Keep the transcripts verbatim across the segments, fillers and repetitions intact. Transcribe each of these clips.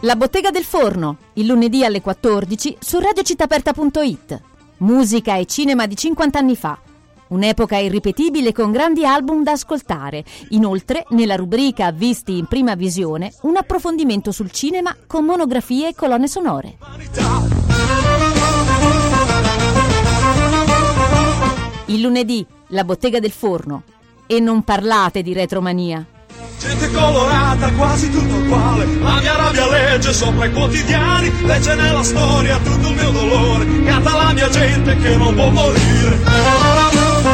La Bottega del Forno, il lunedì alle quattordici su radio città aperta punto it. Musica e cinema di cinquanta anni fa. Un'epoca irripetibile con grandi album da ascoltare. Inoltre, nella rubrica Visti in prima visione, un approfondimento sul cinema con monografie e colonne sonore. Il lunedì, La Bottega del Forno. E non parlate di retromania. Gente colorata, quasi tutto uguale. La mia rabbia legge sopra i quotidiani, legge nella storia tutto il mio dolore. Canta la mia gente che non può morire.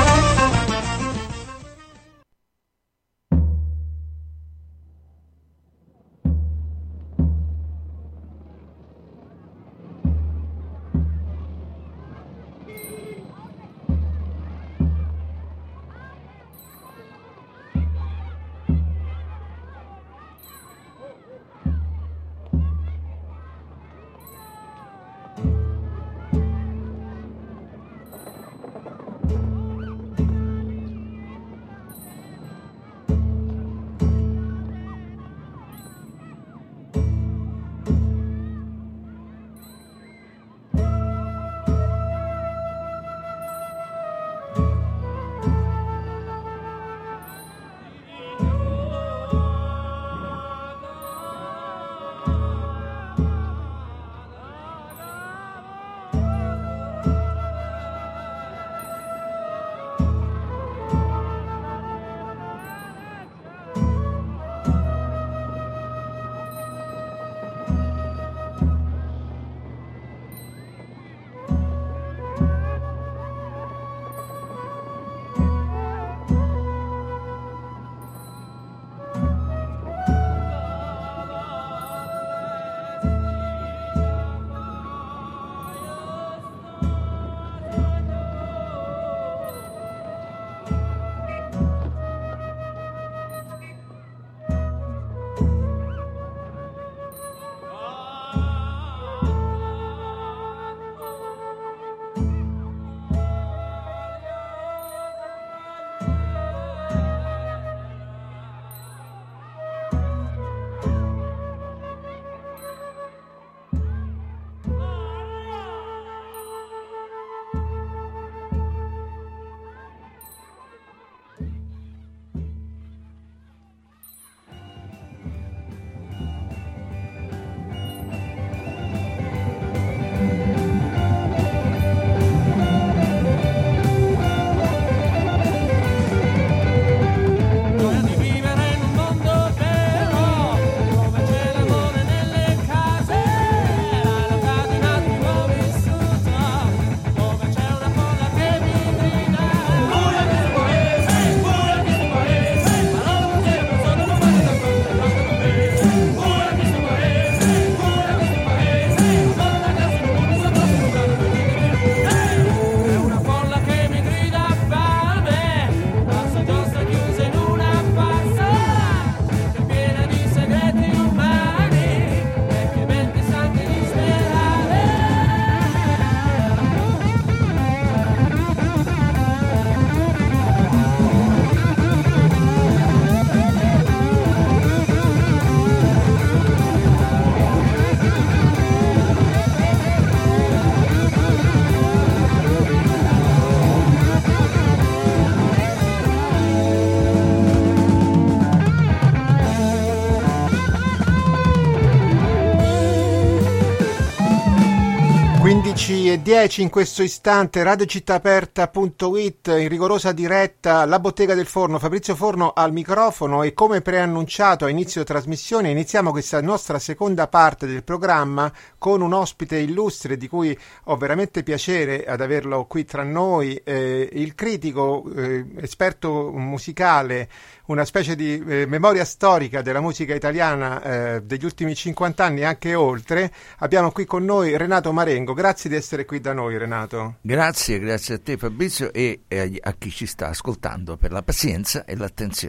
quindici e dieci in questo istante, radio città aperta punto it, in rigorosa diretta, La Bottega del Forno, Fabrizio Forno al microfono, e come preannunciato a inizio trasmissione iniziamo questa nostra seconda parte del programma con un ospite illustre di cui ho veramente piacere ad averlo qui tra noi, eh, il critico, eh, esperto musicale, una specie di eh, memoria storica della musica italiana eh, degli ultimi cinquanta anni, anche oltre. Abbiamo qui con noi Renato Marengo. Grazie di essere qui da noi, Renato. Grazie, grazie a te Fabrizio e a chi ci sta ascoltando per la pazienza e l'attenzione.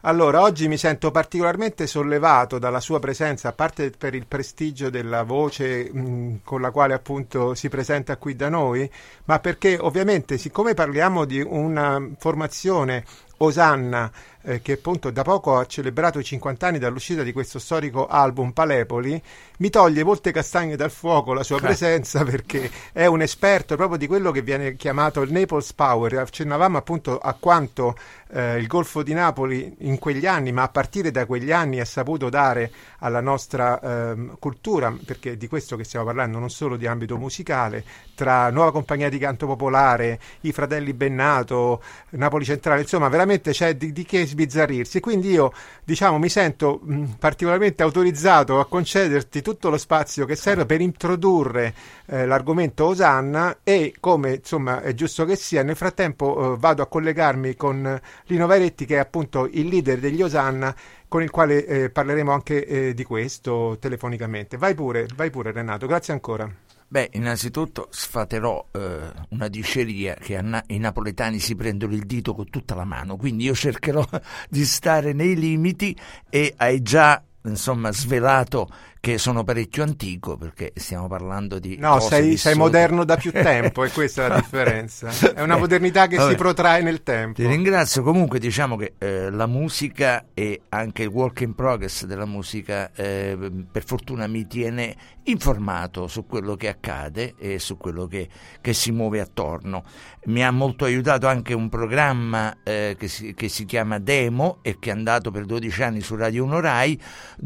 Allora, oggi mi sento particolarmente sollevato dalla sua presenza, a parte per il prestigio della voce mh, con la quale appunto si presenta qui da noi, ma perché ovviamente, siccome parliamo di una formazione Osanna eh, che appunto da poco ha celebrato i cinquanta anni dall'uscita di questo storico album Palepoli, mi toglie molte castagne dal fuoco la sua presenza, perché è un esperto proprio di quello che viene chiamato il Naples Power. Accennavamo appunto a quanto eh, il Golfo di Napoli in quegli anni, ma a partire da quegli anni, ha saputo dare alla nostra eh, cultura, perché di questo che stiamo parlando, non solo di ambito musicale, tra Nuova Compagnia di Canto Popolare, i Fratelli Bennato, Napoli Centrale, insomma veramente c'è di, di che sbizzarrirsi. Quindi io, diciamo, mi sento mh, particolarmente autorizzato a concederti tutto lo spazio che serve per introdurre eh, l'argomento Osanna, e come insomma è giusto che sia, nel frattempo eh, vado a collegarmi con Lino Vairetti, che è appunto il leader degli Osanna, con il quale eh, parleremo anche eh, di questo telefonicamente. Vai pure, vai pure Renato, grazie ancora. Beh, innanzitutto sfaterò eh, una diceria che na- i napoletani si prendono il dito con tutta la mano, quindi io cercherò di stare nei limiti, e hai già insomma svelato che sono parecchio antico, perché stiamo parlando di no cose sei, vissute. sei moderno da più tempo, e questa è la differenza, è una modernità che Vabbè, si protrae nel tempo. Ti ringrazio. Comunque diciamo che eh, la musica e anche il work in progress della musica eh, per fortuna mi tiene informato su quello che accade e su quello che, che si muove attorno. Mi ha molto aiutato anche un programma eh, che, si, che si chiama Demo, e che è andato per dodici anni su Radio uno Rai,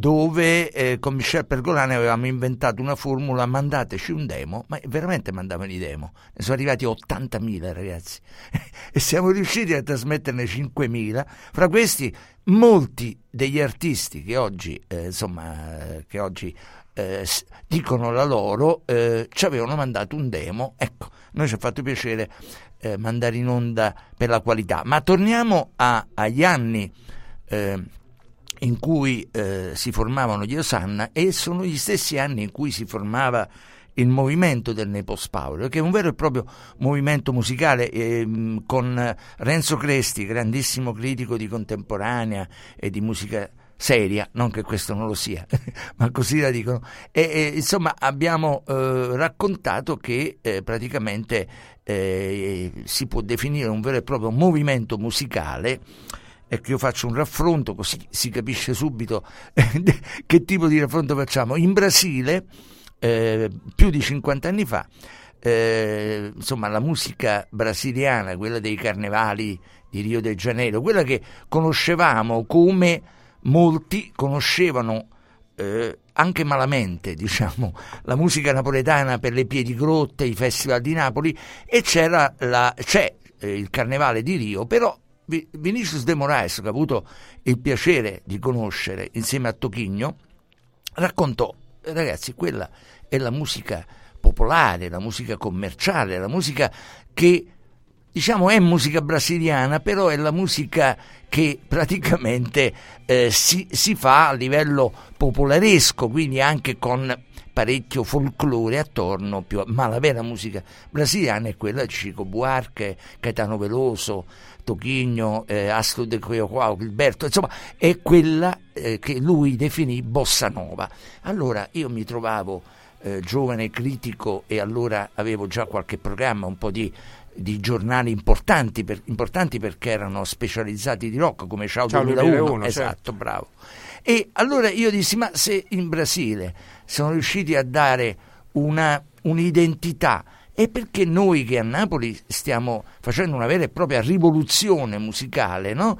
dove eh, con Michel Pergolani avevamo inventato una formula: mandateci un demo, ma veramente mandavano i demo, ne sono arrivati ottantamila ragazzi e siamo riusciti a trasmetterne cinquemila. Fra questi molti degli artisti che oggi eh, insomma eh, che oggi eh, dicono la loro eh, ci avevano mandato un demo. Ecco, noi ci ha fatto piacere eh, mandare in onda per la qualità. Ma torniamo a, agli anni eh, in cui eh, si formavano gli Osanna, e sono gli stessi anni in cui si formava il movimento del Naples Power, che è un vero e proprio movimento musicale eh, con Renzo Cresti, grandissimo critico di contemporanea e di musica seria, non che questo non lo sia, ma così la dicono, e, e insomma abbiamo eh, raccontato che eh, praticamente eh, si può definire un vero e proprio movimento musicale. Ecco, io faccio un raffronto così si capisce subito che tipo di raffronto facciamo. In Brasile, eh, più di cinquanta anni fa, eh, insomma la musica brasiliana, quella dei carnevali di Rio de Janeiro, quella che conoscevamo come molti conoscevano eh, anche malamente, diciamo, la musica napoletana per le piedigrotte, i festival di Napoli, e c'era la, c'è eh, il carnevale di Rio, però Vinicius de Moraes, che ho avuto il piacere di conoscere insieme a Toquinho, raccontò: ragazzi, quella è la musica popolare, la musica commerciale, la musica che diciamo è musica brasiliana, però è la musica che praticamente eh, si, si fa a livello popolaresco, quindi anche con parecchio folklore attorno, più, ma la vera musica brasiliana è quella di Chico Buarque, Caetano Veloso, Toquinho, eh, Astor Piazzolla, Gilberto, insomma è quella eh, che lui definì bossa nova. Allora io mi trovavo eh, giovane critico, e allora avevo già qualche programma, un po' di di giornali importanti, per, importanti perché erano specializzati di rock, come Ciao, Ciao duemilauno, duemilauno, esatto, certo. Bravo. E allora io dissi: ma se in Brasile sono riusciti a dare una un'identità, e perché noi che a Napoli stiamo facendo una vera e propria rivoluzione musicale, no?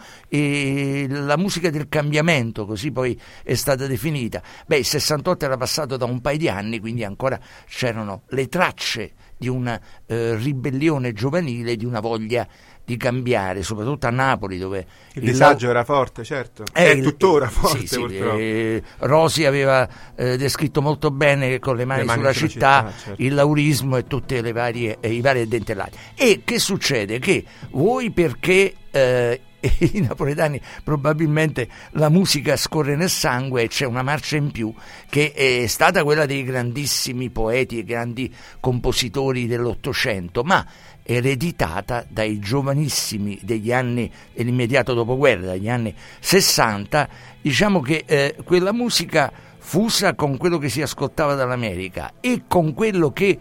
E la musica del cambiamento, così poi è stata definita. Beh, il sessantotto era passato da un paio di anni, quindi ancora c'erano le tracce di una eh, ribellione giovanile, di una voglia di cambiare, soprattutto a Napoli, dove il, il disagio la... era forte, certo, è, è tuttora forte, sì, sì, purtroppo. Eh, Rosi aveva eh, descritto molto bene Con le mani, le mani sulla, sulla città, città certo. Il laurismo e tutte le varie eh, i vari addentellati. E che succede? Che voi, perché eh, i napoletani probabilmente la musica scorre nel sangue, e c'è una marcia in più che è stata quella dei grandissimi poeti e grandi compositori dell'Ottocento, ma ereditata dai giovanissimi degli anni dell'immediato dopoguerra, dagli anni sessanta. Diciamo che eh, quella musica fusa con quello che si ascoltava dall'America e con quello che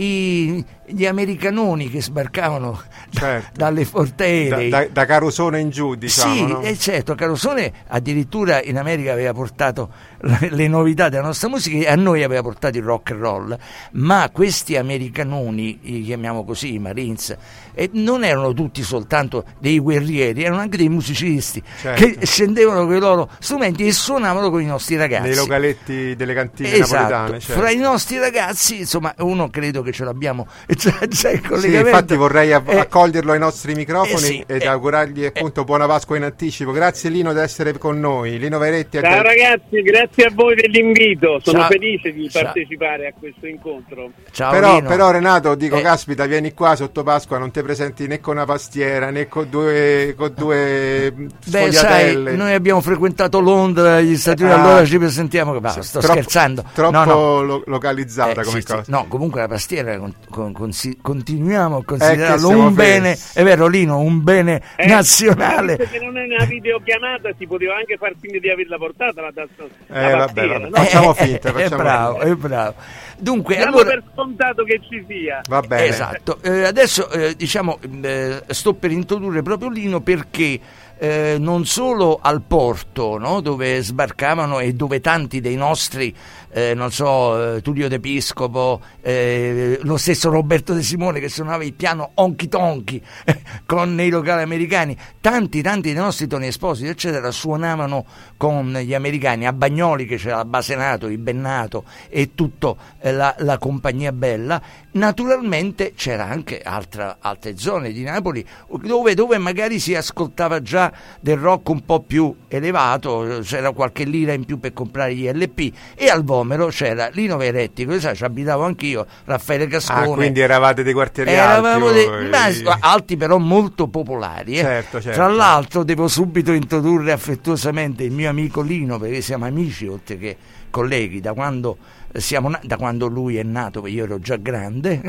i, gli americanoni che sbarcavano certo. da, dalle fortere da, da, da Carosone in giù, diciamo. Sì, no? eh, certo, Carosone addirittura in America aveva portato le, le novità della nostra musica e a noi aveva portato il rock and roll, ma questi americanoni, li chiamiamo così, i Marines, eh, non erano tutti soltanto dei guerrieri, erano anche dei musicisti certo. che scendevano con i loro strumenti e suonavano con i nostri ragazzi nei localetti delle cantine esatto. napoletane. Certo. Fra i nostri ragazzi, insomma, uno credo che ce l'abbiamo già, già in collegamento. Sì, infatti vorrei av- eh, accoglierlo ai nostri microfoni eh sì, ed eh, augurargli appunto eh, buona Pasqua in anticipo. Grazie Lino di essere con noi. Lino Veretti. Ciao ragazzi, grazie a voi dell'invito, sono Ciao. felice di Ciao. partecipare a questo incontro. Ciao, Però, Lino. però Renato, dico, Eh. caspita, vieni qua sotto Pasqua, non ti presenti né con una pastiera né con due, con due Beh, sai, sfogliatelle. noi abbiamo frequentato Londra, gli Stati Uniti, Ah. allora ci presentiamo. Va, Sì, sto troppo- scherzando. Troppo No, no. lo- localizzata Eh, come sì, cosa. sì. No, comunque la pastiera con, con- consi- continuiamo a considerarlo Eh, siamo un bene, fessi. è vero Lino, un bene Eh, nazionale. Visto che non è una videochiamata, si poteva anche far finta di averla portata la tazza. Eh, la vabbè, pastiera, vabbè. no? Facciamo finta, è facciamo bravo, finta. è bravo. Dunque, Diamo allora per scontato che ci sia. Va bene. esatto, eh, adesso eh, diciamo eh, sto per introdurre proprio Lino perché eh, non solo al porto, no, dove sbarcavano e dove tanti dei nostri eh, non so, eh, Tullio D'Episcopo, eh, lo stesso Roberto De Simone che suonava il piano Honky Tonky eh, con nei locali americani, tanti tanti dei nostri Tony Esposito eccetera suonavano con gli americani. A Bagnoli che c'era la base NATO, il Bennato e tutta eh, la, la compagnia bella. Naturalmente c'era anche altra, altre zone di Napoli dove, dove magari si ascoltava già del rock un po' più elevato, c'era qualche lira in più per comprare gli L P, e al Vomero c'era Lino Veretti, che sai, ci abitavo anch'io, Raffaele Cascone. Ah, quindi eravate dei quartieri Eravamo alti, dei, voi. ma, alti però molto popolari, eh. Certo, certo. Tra l'altro devo subito introdurre affettuosamente il mio amico Lino, perché siamo amici oltre che colleghi da quando siamo na- da quando lui è nato, io ero già grande.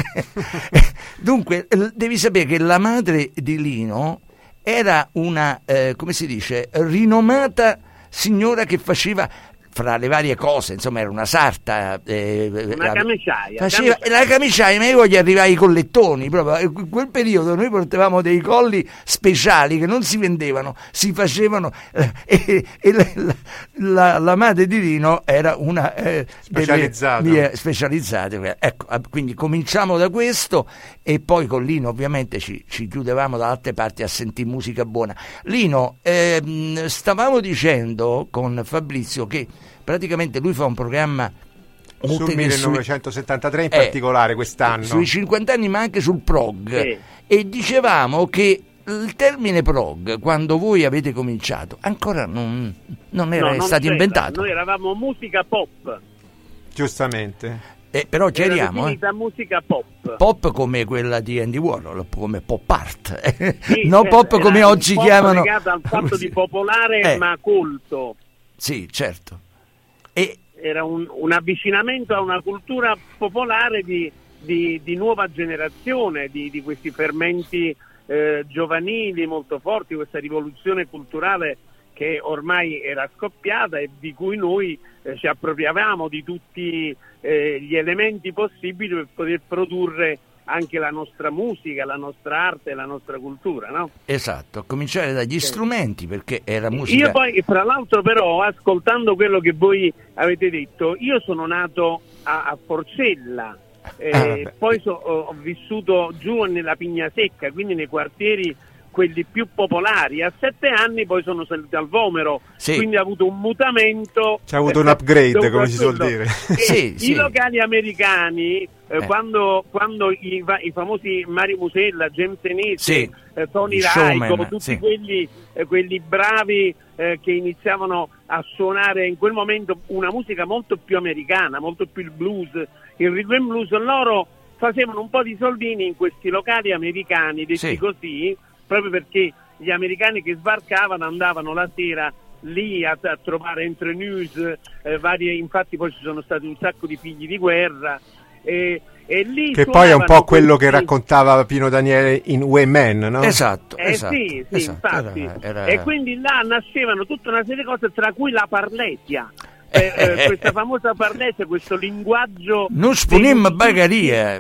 Dunque devi sapere che la madre di Lino era una eh, come si dice, rinomata signora che faceva, fra le varie cose, insomma era una sarta, eh, Una camiciaia, faceva camiciaia. la camiciaia, ma io voglio arrivare ai collettoni proprio. In quel periodo noi portavamo dei colli speciali che non si vendevano, si facevano eh, e, e la, la, la madre di Lino era una eh, Specializzata. delle mie specializzate. Ecco, quindi cominciamo da questo e poi con Lino ovviamente ci, ci chiudevamo da altre parti a sentire musica buona. Lino, ehm, stavamo dicendo con Fabrizio che praticamente lui fa un programma sul millenovecentosettantatré in eh, particolare quest'anno, sui cinquanta anni, ma anche sul prog, Sì. e dicevamo che il termine prog, quando voi avete cominciato, ancora non, non era No, non stato c'era. inventato. Noi eravamo musica pop. giustamente. Eh, però Era chiariamo, eh. definita musica pop. Pop come quella di Andy Warhol, come pop art, Sì, no cioè, pop come era un oggi pop chiamano. legata al fatto di popolare Eh. ma colto. Sì, certo. E Era un, un avvicinamento a una cultura popolare di, di, di nuova generazione, di, di questi fermenti eh, giovanili molto forti, questa rivoluzione culturale che ormai era scoppiata e di cui noi eh, ci appropriavamo di tutti eh, gli elementi possibili per poter produrre anche la nostra musica, la nostra arte, la nostra cultura, no? esatto, a cominciare dagli strumenti, perché era musica. Io poi, fra l'altro, però, ascoltando quello che voi avete detto, io sono nato a, a Forcella, eh, Ah, vabbè. poi so- ho ho vissuto giù nella Pignasecca, quindi nei quartieri quelli più popolari. A sette anni poi sono salito al Vomero, Sì. quindi ho avuto un mutamento. C'è avuto un upgrade, dovuto come a si suol quello. dire. E Sì, I sì. locali americani, eh, Eh. quando, quando i, va- i famosi Mari Musella, James Enese, Sì. eh, Tony Il Raico, showman, tutti sì. quelli, eh, quelli bravi eh, che iniziavano a suonare in quel momento una musica molto più americana, molto più il blues, il rhythm and blues, loro facevano un po' di soldini in questi locali americani, detti Sì. così, proprio perché gli americani che sbarcavano andavano la sera lì a, a trovare entrenews, eh, varie, infatti poi ci sono stati un sacco di figli di guerra, eh, E lì che poi è un po' quello questi... che raccontava Pino Daniele in Way Man, no? Esatto, eh, esatto, sì, sì, esatto. infatti. Era, era... E quindi là nascevano tutta una serie di cose, tra cui la parlesia. Eh, eh, questa famosa parlesia, questo linguaggio non spunim bagaria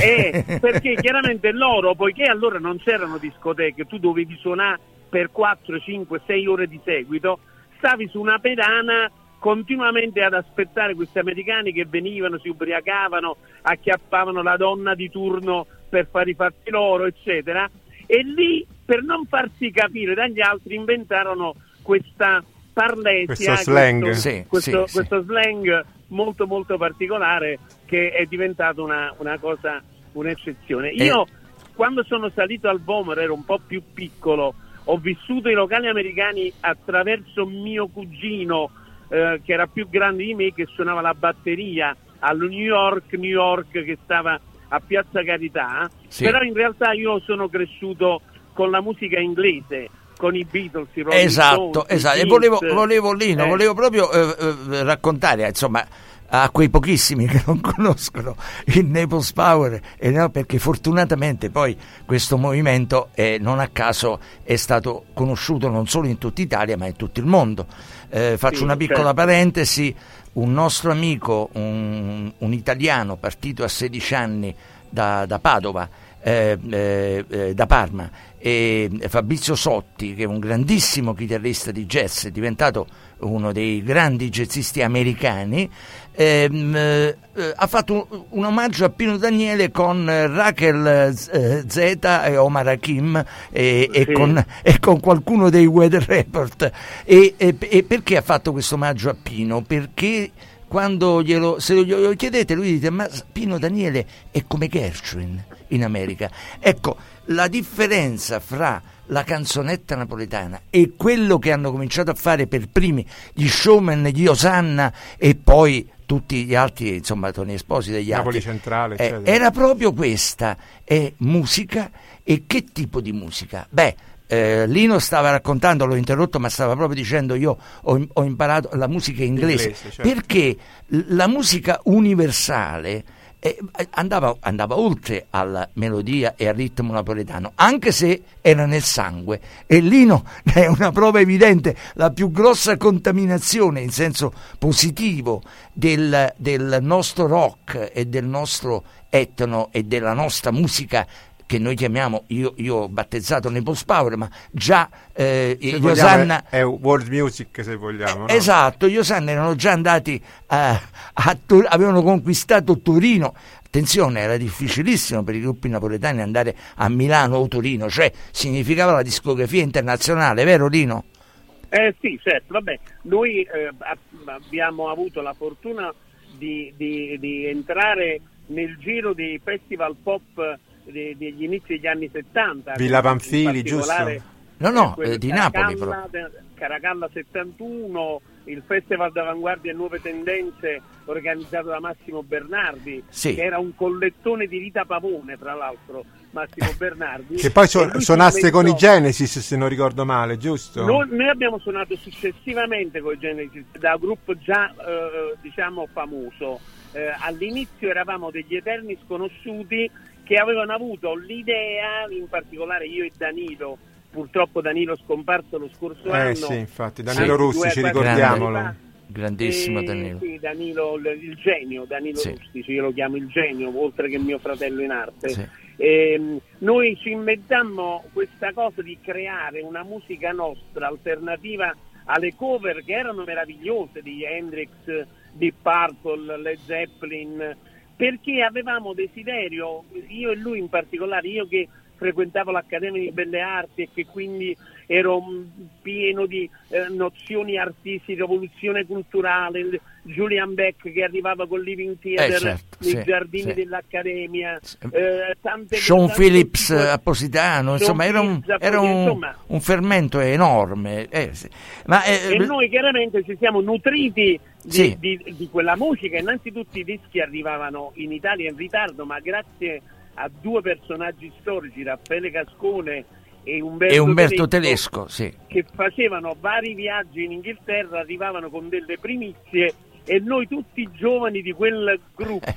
eh, perché chiaramente loro, poiché allora non c'erano discoteche, tu dovevi suonare per quattro, cinque, sei ore di seguito, stavi su una pedana continuamente ad aspettare questi americani che venivano, si ubriacavano, acchiappavano la donna di turno per fare i fatti loro, eccetera, e lì, per non farsi capire dagli altri, inventarono questa parlesia, questo slang, questo, sì, questo, sì, questo sì. slang molto molto particolare, che è diventato una, una cosa, un'eccezione. Io eh. quando sono salito al Vomero ero un po' più piccolo, ho vissuto i locali americani attraverso mio cugino eh, che era più grande di me, che suonava la batteria allo New York, New York che stava a Piazza Carità, sì. Però in realtà io sono cresciuto con la musica inglese, con i Beatles, i Rolling esatto, Stones, esatto. i E volevo, Beatles, volevo Lino, eh. volevo proprio eh, eh, raccontare, insomma, a quei pochissimi che non conoscono il Naples Power, e no, perché fortunatamente poi questo movimento eh, non a caso è stato conosciuto non solo in tutta Italia ma in tutto il mondo. Eh, faccio sì, una piccola certo. parentesi: un nostro amico, un, un italiano partito a sedici anni da, da Padova, eh, eh, eh, da Parma, e Fabrizio Sotti, che è un grandissimo chitarrista di jazz, è diventato uno dei grandi jazzisti americani, ehm, eh, ha fatto un, un omaggio a Pino Daniele con Rachel eh, Zeta e Omar Hakim e, sì. e, con, e con qualcuno dei Weather Report. E, e, e perché ha fatto questo omaggio a Pino? Perché quando glielo, se glielo chiedete, lui dice: ma Pino Daniele è come Gershwin in America. Ecco, la differenza fra la canzonetta napoletana e quello che hanno cominciato a fare per primi gli showman di Osanna e poi tutti gli altri, insomma, Tony Esposito degli Napoli altri, Centrale, eh, eccetera. era proprio questa, è musica. E che tipo di musica? Beh, Eh, Lino stava raccontando, l'ho interrotto, ma stava proprio dicendo: io ho, ho imparato la musica inglese, inglese, certo. Perché la musica universale eh, andava, andava oltre alla melodia e al ritmo napoletano, anche se era nel sangue. E Lino è una prova evidente, la più grossa contaminazione in senso positivo del, del nostro rock e del nostro etno e della nostra musica, che noi chiamiamo, io, io ho battezzato Naples Power, ma già eh, gli Osanna è, è world music, se vogliamo, no? Esatto, gli Osanna erano già andati a, a Tor- avevano conquistato Torino. Attenzione, era difficilissimo per i gruppi napoletani andare a Milano o Torino, cioè significava la discografia internazionale, vero Lino? Eh sì, certo, vabbè, noi eh, abbiamo avuto la fortuna di, di, di entrare nel giro dei festival pop degli inizi degli anni settanta, Villa Pamphili, giusto? No, no, eh, eh, di Caracalla, Napoli Caracalla settantuno, il Festival d'Avanguardia e Nuove Tendenze organizzato da Massimo Bernardi, sì. che era un collettone di Rita Pavone, tra l'altro, Massimo Bernardi. Che poi su- suonaste inventò... con i Genesis, se non ricordo male, giusto? Noi, noi abbiamo suonato successivamente con i Genesis, da gruppo già eh, diciamo famoso. Eh, all'inizio eravamo degli eterni sconosciuti che avevano avuto l'idea, in particolare io e Danilo, purtroppo Danilo scomparso lo scorso eh, anno. Sì, infatti, Danilo Anzi, Rustici, due, ricordiamolo. fa, grandissimo eh, Danilo. Sì, Danilo, il genio, Danilo sì. Rustici, io lo chiamo il genio, oltre che mio fratello in arte. Sì. Eh, noi ci inventammo questa cosa di creare una musica nostra, alternativa alle cover che erano meravigliose di Hendrix, di Purple, Led Zeppelin, perché avevamo desiderio, io e lui in particolare, io che frequentavo l'Accademia di Belle Arti e che quindi ero pieno di eh, nozioni artistiche, rivoluzione culturale, Julian Beck che arrivava con Living Theater eh, certo, nei sì, giardini sì. dell'Accademia, eh, tante Sean tante Phillips tipo, a Positano, insomma era un, era un, insomma, un fermento enorme, eh, sì. Ma, eh, e noi chiaramente ci siamo nutriti di, sì. di, di quella musica. Innanzitutto i dischi arrivavano in Italia in ritardo, ma grazie a due personaggi storici, Raffaele Cascone e Umberto, e Umberto Tedesco, Tedesco sì. che facevano vari viaggi in Inghilterra, arrivavano con delle primizie e noi tutti giovani di quel gruppo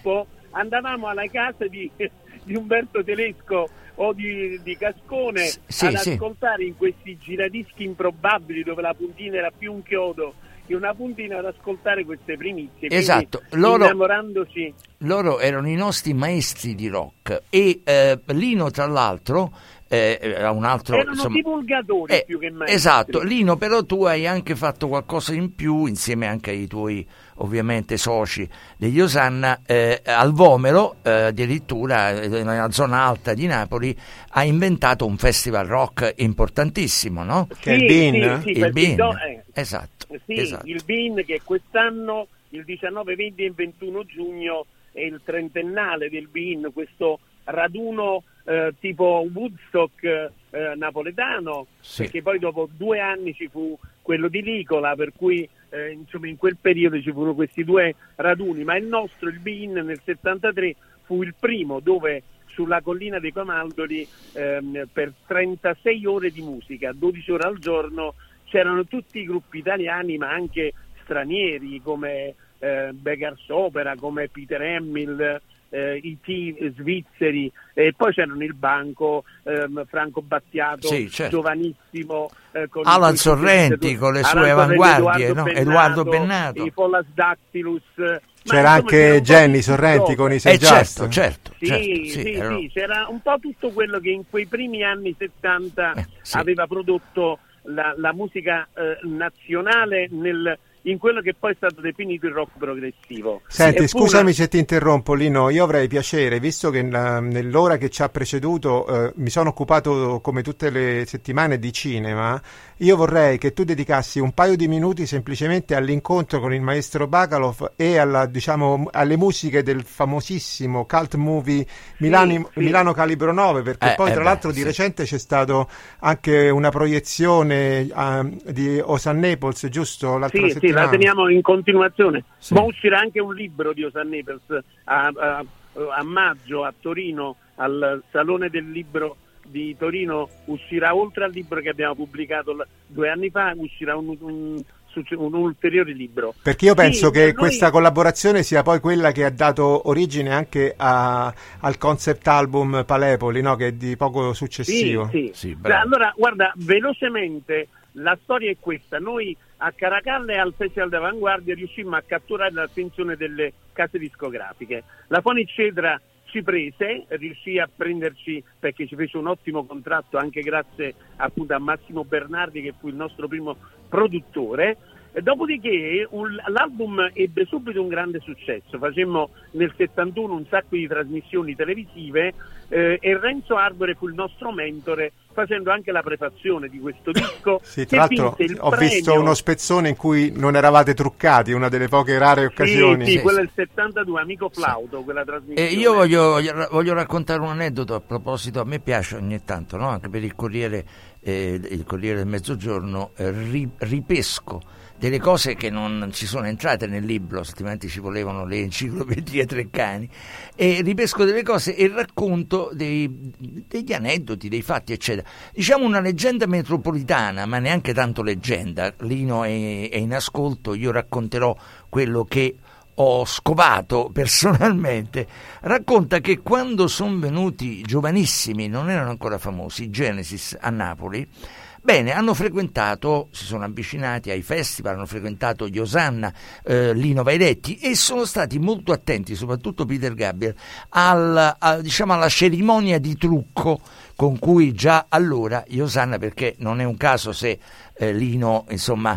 andavamo alla casa di, di Umberto Telesco o di, di Cascone sì, ad sì. ascoltare in questi giradischi improbabili dove la puntina era più un chiodo che una puntina, ad ascoltare queste primizie. Esatto, quindi, loro, innamorandosi. Loro erano i nostri maestri di rock e eh, Lino tra l'altro eh, un altro, erano insomma, divulgatori eh, più che maestri. Esatto, Lino, però tu hai anche fatto qualcosa in più insieme anche ai tuoi ovviamente soci degli Osanna, eh, al Vomero eh, addirittura nella zona alta di Napoli ha inventato un festival rock importantissimo, no? Che è il Bean? Sì, sì, il Bean, do, eh, esatto, sì, esatto. Il Bean, che quest'anno il diciannove, venti e ventuno giugno è il trentennale del Bean, questo raduno eh, tipo Woodstock eh, napoletano, sì. Perché poi dopo due anni ci fu quello di Licola, per cui eh, insomma in quel periodo ci furono questi due raduni, ma il nostro, il Bean, nel settantatré fu il primo dove sulla collina dei Camaldoli ehm, per trentasei ore di musica, dodici ore al giorno, c'erano tutti i gruppi italiani ma anche stranieri come eh, Beggars Opera, come Peter Hamill, eh, i T svizzeri, e poi c'erano il Banco, ehm, Franco Battiato, sì, certo. giovanissimo, eh, con Alan Sorrenti con le sue Alan avanguardie, Edoardo no? Bennato, Edoardo Bennato, i Follas Dactylus. C'era anche Jenny Sorrenti con i eh, Seggiast. certo, certo, Sì, certo, sì, sì, sì, erano... sì, c'era un po' tutto quello che in quei primi anni settanta eh, sì. aveva prodotto la, la musica eh, nazionale nel, in quello che poi è stato definito il rock progressivo. Senti, E scusami una... se ti interrompo Lino, io avrei piacere, visto che la, nell'ora che ci ha preceduto eh, mi sono occupato come tutte le settimane di cinema, io vorrei che tu dedicassi un paio di minuti semplicemente all'incontro con il maestro Bacalov e alla, diciamo, alle musiche del famosissimo cult movie Milani, sì, sì. Milano Calibro nove, perché eh, poi eh tra beh, l'altro di sì. recente c'è stato anche una proiezione uh, di Osan Naples, giusto? L'altra Sì, settimana. sì, la teniamo in continuazione. Sì. Ma uscirà anche un libro di Osan Naples a, a, a maggio a Torino, al Salone del Libro di Torino. Uscirà, oltre al libro che abbiamo pubblicato l- due anni fa, uscirà un, un, un ulteriore libro. Perché io penso sì, che noi... questa collaborazione sia poi quella che ha dato origine anche a, al concept album Palepoli, no? Che è di poco successivo. Sì, sì. Sì, bravo. Allora, guarda, velocemente la storia è questa. Noi a Caracalla e al Festival d'Avanguardia riuscimmo a catturare l'attenzione delle case discografiche. La Fonicedra ci prese, riuscì a prenderci perché ci fece un ottimo contratto anche grazie appunto a Massimo Bernardi, che fu il nostro primo produttore. E dopodiché un, l'album ebbe subito un grande successo, facemmo nel settantuno un sacco di trasmissioni televisive eh, e Renzo Arbore fu il nostro mentore, facendo anche la prefazione di questo disco. Sì, tra che l'altro vinse il ho premio. visto uno spezzone in cui non eravate truccati, una delle poche rare occasioni. Sì, sì, Sì, quella sì. del settantadue, Amico Flauto, quella trasmissione. E io voglio, voglio raccontare un aneddoto a proposito, a me piace ogni tanto, no? Anche per il Corriere, eh, il Corriere del Mezzogiorno, eh, ri, ripesco delle cose che non ci sono entrate nel libro, altrimenti ci volevano le enciclopedie Treccani, e ripesco delle cose e racconto dei, degli aneddoti, dei fatti, eccetera. Diciamo una leggenda metropolitana, ma neanche tanto leggenda. Lino è, è in ascolto, io racconterò quello che ho scovato personalmente. Racconta che quando sono venuti giovanissimi, non erano ancora famosi, Genesis a Napoli, bene, hanno frequentato, si sono avvicinati ai festival, hanno frequentato gli Osanna, eh, Lino Vairetti, e sono stati molto attenti, soprattutto Peter Gabriel, al, a, diciamo alla cerimonia di trucco con cui già allora gli Osanna, perché non è un caso se eh, Lino insomma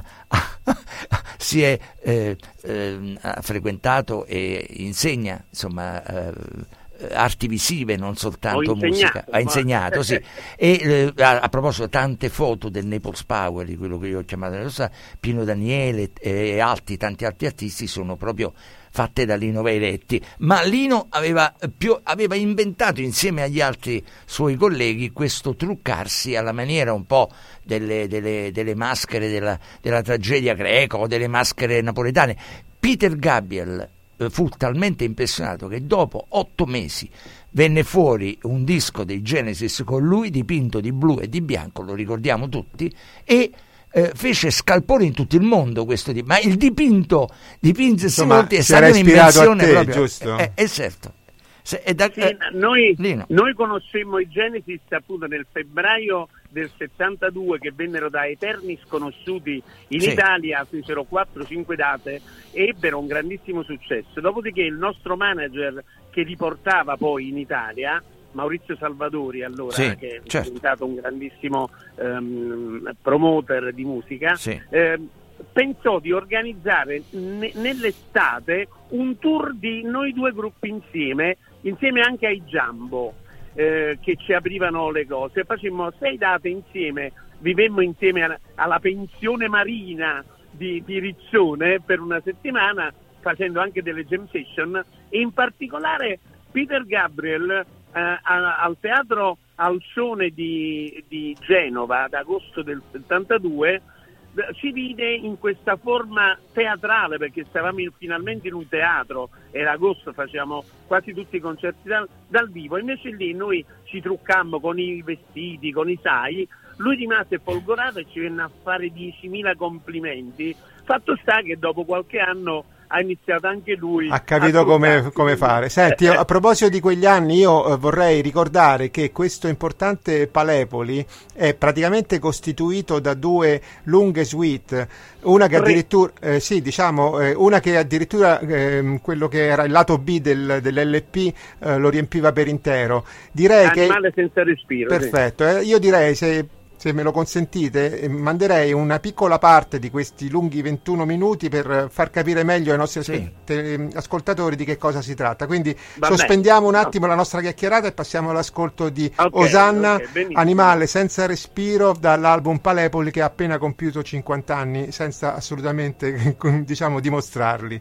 si è eh, eh, ha frequentato e insegna insomma eh, arti visive, non soltanto musica, ha insegnato, sì. E eh, a, a proposito, tante foto del Naples Power, di quello che io ho chiamato Pino Daniele e altri, tanti altri artisti, sono proprio fatte da Lino Vairetti. Ma Lino aveva, più, aveva inventato insieme agli altri suoi colleghi questo truccarsi alla maniera un po' delle, delle, delle maschere della, della tragedia greca o delle maschere napoletane. Peter Gabriel fu talmente impressionato che dopo otto mesi venne fuori un disco dei Genesis con lui dipinto di blu e di bianco, lo ricordiamo tutti, e eh, fece scalpore in tutto il mondo questo di- ma il dipinto dipinse molti, è stata un'invenzione te, proprio, giusto? Eh, eh, certo. Se, è da, sì, eh, noi, noi conoscemmo i Genesis appunto nel febbraio del settantadue, che vennero da eterni sconosciuti in sì. Italia, fecero quattro cinque date e ebbero un grandissimo successo. Dopodiché il nostro manager che li portava poi in Italia, Maurizio Salvadori, allora, sì, che è certo. diventato un grandissimo um, promoter di musica, sì. eh, pensò di organizzare ne- nell'estate un tour di noi due gruppi insieme, insieme anche ai Jumbo, eh, che ci aprivano le cose. Facemmo sei date insieme, vivemmo insieme alla, alla pensione marina di, di Riccione per una settimana, facendo anche delle jam session, e in particolare Peter Gabriel eh, a, al Teatro Alcione di, di Genova ad agosto del settantadue ci vide in questa forma teatrale, perché stavamo in, finalmente in un teatro, era agosto, facciamo quasi tutti i concerti dal, dal vivo, invece lì noi ci truccammo con i vestiti, con i sai, lui rimase folgorato e ci venne a fare diecimila complimenti. Fatto sta che dopo qualche anno ha iniziato anche lui ha capito come, come fare. Senti, a proposito di quegli anni, io eh, vorrei ricordare che questo importante Palepoli è praticamente costituito da due lunghe suite, una che addirittura eh, sì, diciamo eh, una che addirittura eh, quello che era il lato B del, dell'L P eh, lo riempiva per intero. Direi Animale che senza respiro. perfetto, sì. eh, io direi, se Se me lo consentite, manderei una piccola parte di questi lunghi ventuno minuti per far capire meglio ai nostri sì. aspe- ascoltatori di che cosa si tratta. Quindi Va sospendiamo bene. un attimo no. la nostra chiacchierata e passiamo all'ascolto di okay, Osanna, okay, Animale senza respiro, dall'album Palepoli, che ha appena compiuto cinquanta anni, senza assolutamente diciamo dimostrarli.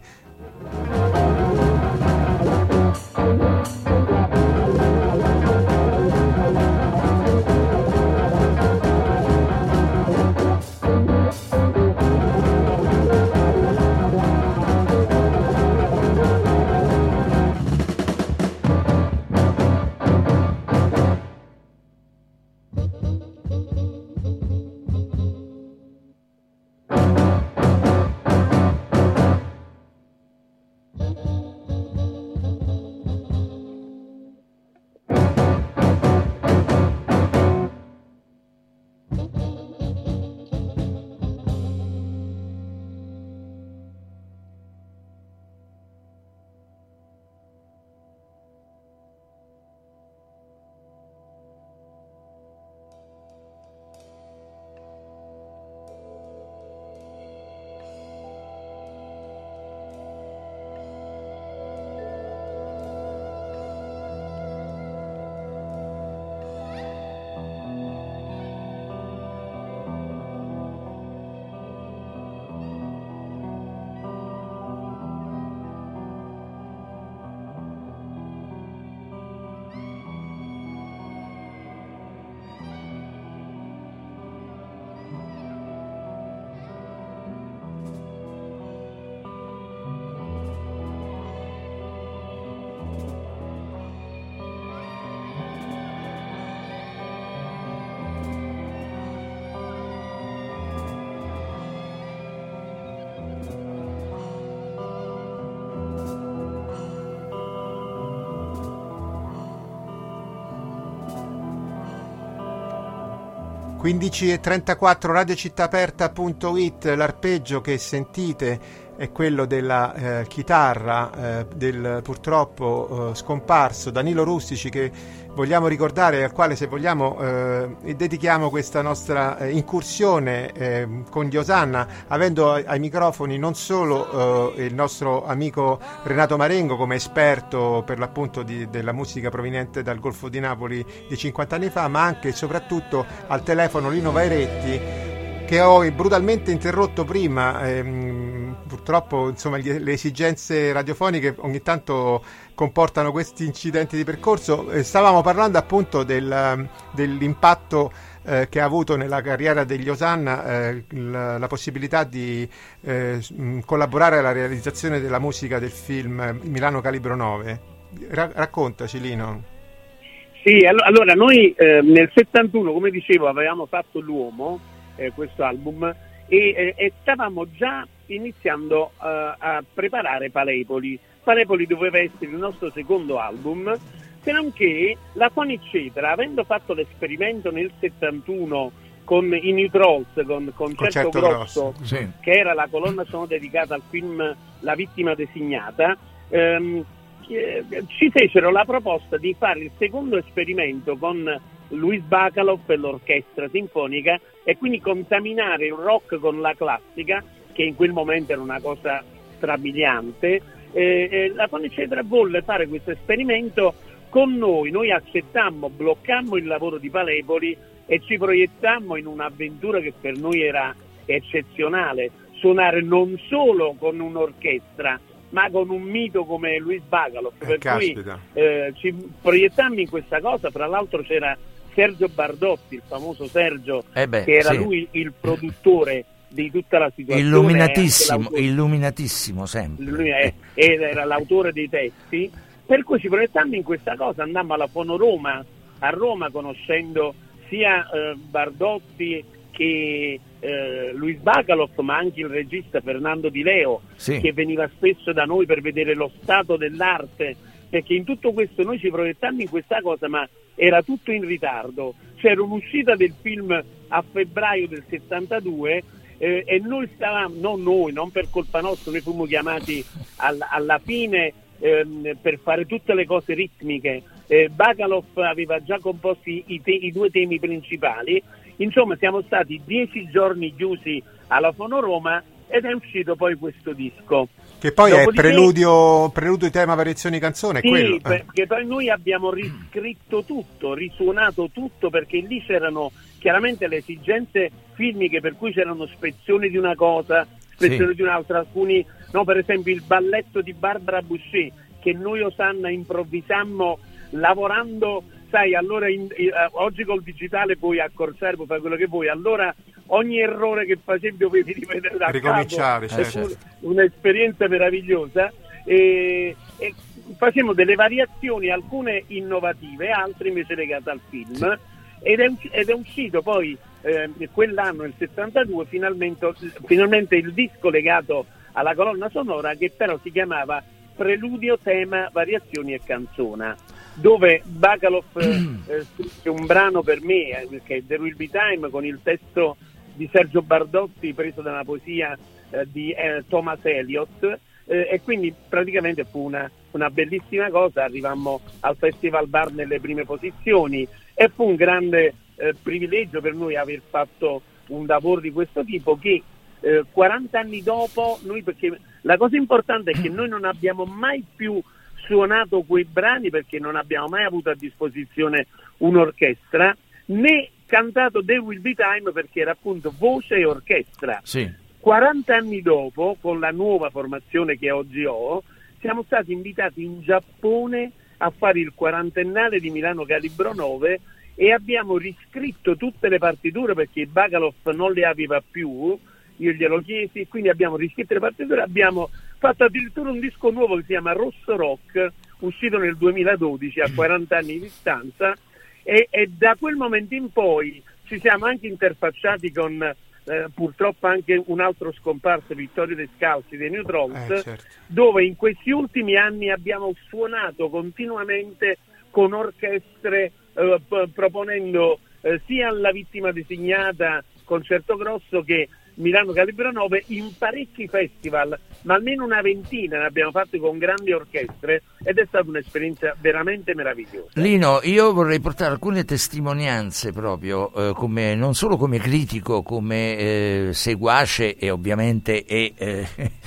quindici e trentaquattro, radiocittaaperta punto it. L'arpeggio che sentite è quello della eh, chitarra eh, del purtroppo eh, scomparso Danilo Rustici, che vogliamo ricordare, al quale, se vogliamo, eh, dedichiamo questa nostra eh, incursione eh, con gli Osanna, avendo ai, ai microfoni non solo eh, il nostro amico Renato Marengo come esperto per l'appunto di, della musica proveniente dal Golfo di Napoli di cinquanta anni fa, ma anche e soprattutto al telefono Lino Vairetti, che ho brutalmente interrotto prima. Ehm, purtroppo, insomma, gli, le esigenze radiofoniche ogni tanto comportano questi incidenti di percorso. Eh, stavamo parlando appunto del, dell'impatto eh, che ha avuto nella carriera degli Osanna eh, la, la possibilità di eh, collaborare alla realizzazione della musica del film Milano Calibro nove. Ra- raccontaci, Lino. Sì, allora noi eh, nel settantuno, come dicevo, avevamo fatto L'Uomo, eh, questo album, e, eh, e stavamo già iniziando uh, a preparare Palepoli. Palepoli doveva essere il nostro secondo album, se non che la Fonicetra, avendo fatto l'esperimento nel settantuno con i New Trolls, con Concerto, Concerto Grosso, Grosso sì. che era la colonna sonora dedicata al film La vittima designata, ehm, ci fecero la proposta di fare il secondo esperimento con Luis Bacalov e l'orchestra sinfonica e quindi contaminare il rock con la classica, che in quel momento era una cosa strabiliante. Eh, eh, la Fonicetra volle fare questo esperimento con noi, noi accettammo, bloccammo il lavoro di Palepoli e ci proiettammo in un'avventura che per noi era eccezionale, suonare non solo con un'orchestra ma con un mito come Luis Bacalov, per eh, cui eh, ci proiettammo in questa cosa. Fra l'altro c'era Sergio Bardotti, il famoso Sergio, eh beh, che era sì. lui il produttore di tutta la situazione, illuminatissimo, illuminatissimo sempre, lui è, era l'autore dei testi, per cui ci proiettammo in questa cosa. Andammo alla Fonoroma a Roma conoscendo sia eh, Bardotti che eh, Luis Bacalov, ma anche il regista Fernando Di Leo, sì. che veniva spesso da noi per vedere lo stato dell'arte, perché in tutto questo noi ci proiettammo in questa cosa, ma era tutto in ritardo. C'era un'uscita del film a febbraio del settantadue eh, e noi stavamo, non noi, non per colpa nostra, noi fummo chiamati al, alla fine ehm, per fare tutte le cose ritmiche. Eh, Bacalov aveva già composto i, i, te, i due temi principali. Insomma, siamo stati dieci giorni chiusi alla Fonoroma ed è uscito poi questo disco. Che poi Dopodiché, è preludio, preludio tema variazioni canzone, sì, quello. perché poi noi abbiamo riscritto tutto, risuonato tutto, perché lì c'erano chiaramente le esigenze filmiche, per cui c'erano spezzoni di una cosa, spezzoni sì. di un'altra, alcuni, no, per esempio il balletto di Barbara Boucher, che noi Osanna improvvisammo lavorando. Sai, allora in, in, oggi col digitale puoi accorsare, puoi fare quello che vuoi, allora ogni errore che facevi dovevi ripetere da ricominciare, capo, certo. un'esperienza meravigliosa, e, e facevamo delle variazioni, alcune innovative, altre invece legate al film, sì. ed, è, ed è uscito poi eh, quell'anno, il settantadue, finalmente, finalmente il disco legato alla colonna sonora, che però si chiamava Preludio, tema, variazioni e canzona, dove Bacalov eh, scrisse un brano per me, eh, che è The Will Be Time, con il testo di Sergio Bardotti preso da una poesia eh, di eh, Thomas Eliot, eh, e quindi praticamente fu una, una bellissima cosa. Arrivammo al Festival Bar nelle prime posizioni e fu un grande eh, privilegio per noi aver fatto un lavoro di questo tipo, che eh, quaranta anni dopo noi, perché la cosa importante è che noi non abbiamo mai più suonato quei brani, perché non abbiamo mai avuto a disposizione un'orchestra, né cantato The Will Be Time, perché era appunto voce e orchestra. Sì. quaranta anni dopo, con la nuova formazione che oggi ho, siamo stati invitati in Giappone a fare il quarantennale di Milano Calibro nove e abbiamo riscritto tutte le partiture, perché Bacalov non le aveva più, io glielo chiesi, quindi abbiamo riscritto le partiture, abbiamo fatto addirittura un disco nuovo che si chiama Rosso Rock, uscito nel duemiladodici, a quaranta anni di distanza, e, e da quel momento in poi ci siamo anche interfacciati con eh, purtroppo anche un altro scomparso, Vittorio De Scalzi dei New Trolls, eh, certo. dove in questi ultimi anni abbiamo suonato continuamente con orchestre, eh, p- proponendo eh, sia La vittima designata, Concerto Grosso, che Milano Calibro nove, in parecchi festival, ma almeno una ventina ne abbiamo fatti con grandi orchestre, ed è stata un'esperienza veramente meravigliosa. Lino, io vorrei portare alcune testimonianze proprio, eh, come, non solo come critico, come eh, seguace e ovviamente e, eh,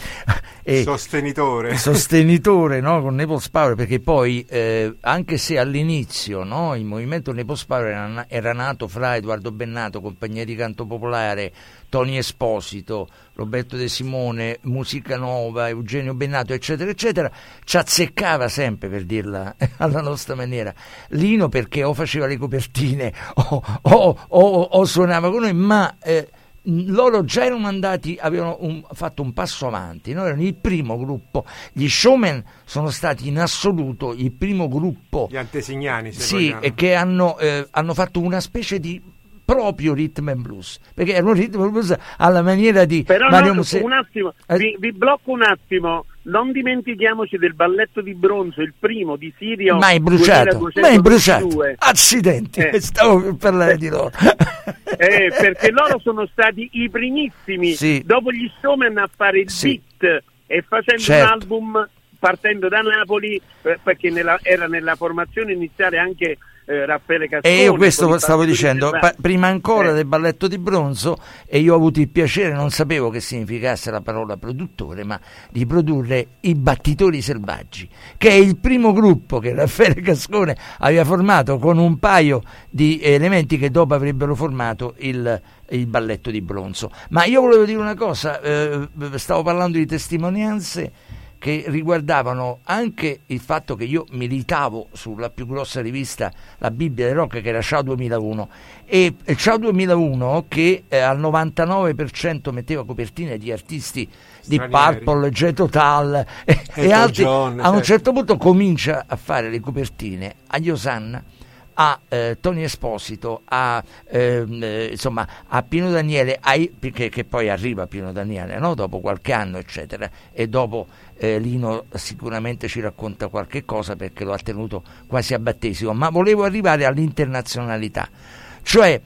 e sostenitore, sostenitore no? con Naples Power, perché poi eh, anche se all'inizio no, il movimento Naples Power era, era nato fra Edoardo Bennato, Compagnia di Canto Popolare, Tony Esposito, Roberto De Simone, Musica Nova, Eugenio Bennato, eccetera, eccetera, ci azzeccava sempre, per dirla alla nostra maniera, Lino, perché o faceva le copertine o, o, o, o suonava con noi, ma eh, loro già erano andati, avevano un, fatto un passo avanti, no? Erano il primo gruppo, gli Showmen sono stati in assoluto il primo gruppo, gli antesignani, se sì, vogliamo, e che hanno, eh, hanno fatto una specie di proprio rhythm and blues, perché era un rhythm and blues alla maniera di però Mario no, Muse... un attimo, eh? vi, vi blocco un attimo, non dimentichiamoci del balletto di bronzo, il primo di Sirio. Mai bruciato, mai bruciato. Accidenti, eh. Stavo per parlare di loro. Eh, perché loro sono stati i primissimi, sì. Dopo gli Stomen a fare il sì. beat e facendo certo. un album partendo da Napoli, eh, perché nella, era nella formazione iniziale anche Eh, Raffaele Casconi. E io questo stavo dicendo pa- prima ancora eh. del balletto di bronzo, e io ho avuto il piacere, non sapevo che significasse la parola produttore, ma di produrre i Battitori Selvaggi, che è il primo gruppo che Raffaele Cascone aveva formato con un paio di elementi che dopo avrebbero formato il, il balletto di bronzo. Ma io volevo dire una cosa, eh, stavo parlando di testimonianze che riguardavano anche il fatto che io militavo sulla più grossa rivista, la Bibbia del Rock, che era Ciao duemilauno, e Ciao duemilauno che eh, al novantanove per cento metteva copertine di artisti di Purple, Jethro Tull e, e altri. John, a un certo. certo punto comincia a fare le copertine agli Osanna, a eh, Tony Esposito, a eh, insomma a Pino Daniele, ai, che, che poi arriva Pino Daniele, no? Dopo qualche anno eccetera, e dopo eh, Lino sicuramente ci racconta qualche cosa perché lo ha tenuto quasi a battesimo, ma volevo arrivare all'internazionalità, cioè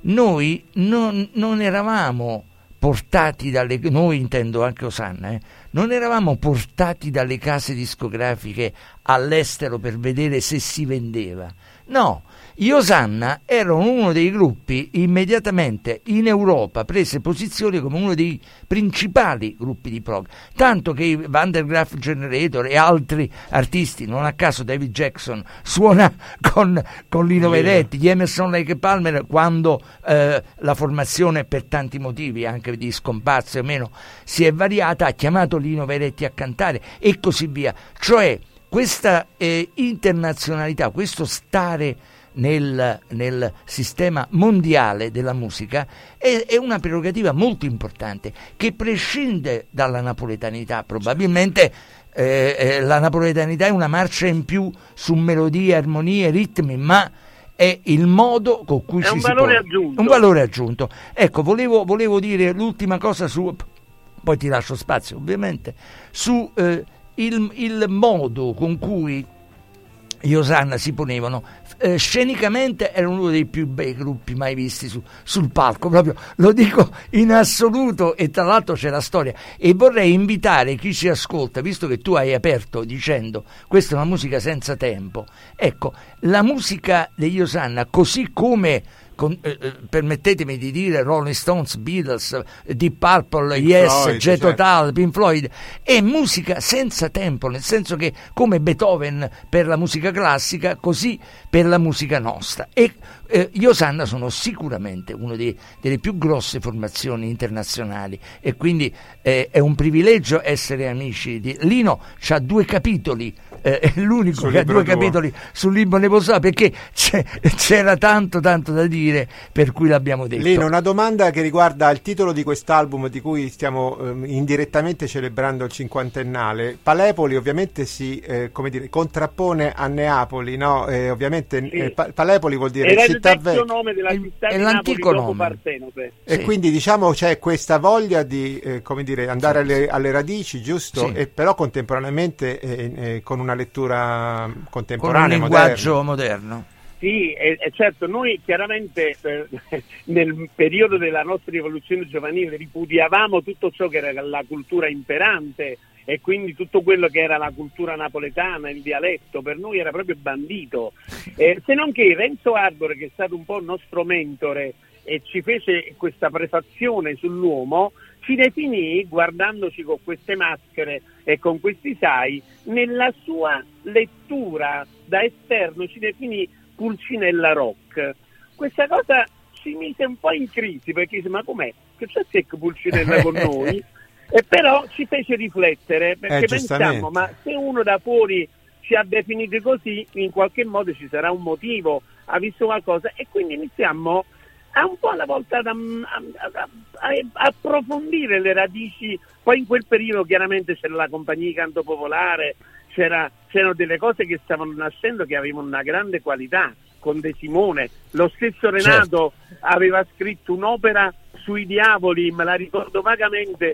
noi non, non eravamo portati dalle, noi intendo anche Osanna, eh, non eravamo portati dalle case discografiche all'estero per vedere se si vendeva. No, gli Osanna erano uno dei gruppi immediatamente in Europa prese posizione come uno dei principali gruppi di prog, tanto che i Van der Graaf Generator e altri artisti, non a caso David Jackson suona con, con Lino Veretti, gli Emerson Lake Palmer, quando eh, la formazione per tanti motivi anche di scomparse o meno si è variata, ha chiamato Lino Veretti a cantare e così via. Cioè questa eh, internazionalità, questo stare nel, nel sistema mondiale della musica è, è una prerogativa molto importante che prescinde dalla napoletanità. Probabilmente eh, eh, la napoletanità è una marcia in più su melodie, armonie, ritmi, ma è il modo con cui è ci un si valore pone. aggiunto. Un valore aggiunto. Ecco, volevo, volevo dire l'ultima cosa su, poi ti lascio spazio ovviamente, su eh, il, il modo con cui gli Osanna si ponevano. Eh, scenicamente era uno dei più bei gruppi mai visti su, sul palco, proprio lo dico in assoluto, e tra l'altro c'è la storia, e vorrei invitare chi ci ascolta, visto che tu hai aperto dicendo questa è una musica senza tempo, ecco, la musica degli Osanna, così come con, eh, permettetemi di dire Rolling Stones, Beatles, Deep Purple, Pink Yes, Floyd, Jethro Tull, certo. Pink Floyd, è musica senza tempo, nel senso che come Beethoven per la musica classica, così per la musica nostra. E eh, gli Osanna sono sicuramente una delle più grosse formazioni internazionali, e quindi eh, è un privilegio essere amici di Lino. C'ha due capitoli, eh, è l'unico sul che ha due tuo. capitoli sul libro Neposa, perché c'è, c'era tanto tanto da dire, per cui l'abbiamo detto. Lino, una domanda che riguarda il titolo di quest'album di cui stiamo eh, indirettamente celebrando il cinquantennale. Palepoli ovviamente si eh, come dire, contrappone a Neapoli, no? Eh, ovviamente sì. eh, pa- Palepoli vuol dire era città vecchia. Il nome della città è di l'antico Napoli dopo nome. Partenope. E sì. quindi diciamo c'è questa voglia di eh, come dire, andare sì. alle, alle radici, giusto? Sì. E però contemporaneamente eh, eh, con una lettura contemporanea, con un linguaggio moderno. moderno. Sì, e, e certo, noi chiaramente eh, nel periodo della nostra rivoluzione giovanile ripudiavamo tutto ciò che era la cultura imperante, e quindi tutto quello che era la cultura napoletana, il dialetto, per noi era proprio bandito. Eh, se non che Renzo Arbore, che è stato un po' il nostro mentore e ci fece questa prefazione sull'uomo, ci definì, guardandoci con queste maschere e con questi sai, nella sua lettura da esterno ci definì Pulcinella Rock. Questa cosa ci mise un po' in crisi, perché dice, ma com'è? Che c'è secco Pulcinella con noi? E però ci fece riflettere, perché eh, pensiamo, ma se uno da fuori ci ha definiti così, in qualche modo ci sarà un motivo, ha visto qualcosa, e quindi iniziamo a un po' alla volta ad, a, a, a, a approfondire le radici. Poi in quel periodo chiaramente c'era la compagnia di canto popolare, c'era, c'erano delle cose che stavano nascendo che avevano una grande qualità, con De Simone. Lo stesso Renato certo. aveva scritto un'opera sui diavoli, me la ricordo vagamente,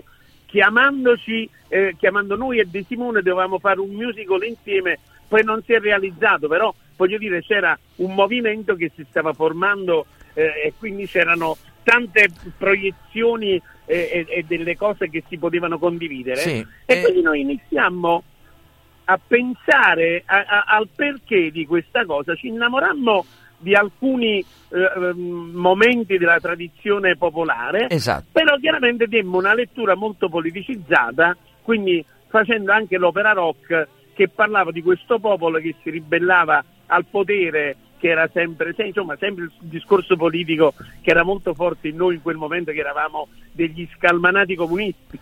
chiamandoci, eh, chiamando noi e De Simone dovevamo fare un musical insieme, poi non si è realizzato, però voglio dire c'era un movimento che si stava formando eh, e quindi c'erano tante proiezioni eh, e, e delle cose che si potevano condividere, sì, e eh... quindi noi iniziammo a pensare a, a, al perché di questa cosa, ci innamorammo di alcuni eh, momenti della tradizione popolare, esatto. Però chiaramente diemmo una lettura molto politicizzata, quindi facendo anche l'opera rock che parlava di questo popolo che si ribellava al potere, che era sempre, insomma, sempre il discorso politico che era molto forte in noi in quel momento, che eravamo degli scalmanati comunisti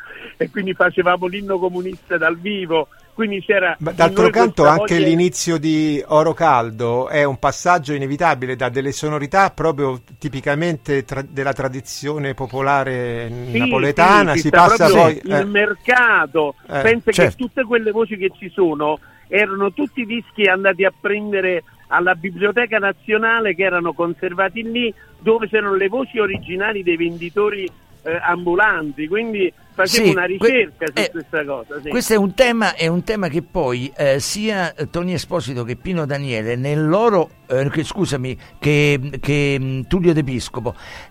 e quindi facevamo l'inno comunista dal vivo. Quindi c'era. Ma d'altro canto anche voglia... l'inizio di Oro Caldo è un passaggio inevitabile, da delle sonorità proprio tipicamente tra- della tradizione popolare sì, napoletana, sì, si passa poi il eh. mercato, eh, pensa certo. che tutte quelle voci che ci sono erano tutti dischi andati a prendere alla Biblioteca Nazionale, che erano conservati lì, dove c'erano le voci originali dei venditori eh, ambulanti, quindi facevo sì, una ricerca que- su eh, questa cosa. Sì. Questo è un tema, è un tema che poi eh, sia Tony Esposito che Pino Daniele nel loro eh, che, scusami che, che mh, Tullio De Piscopo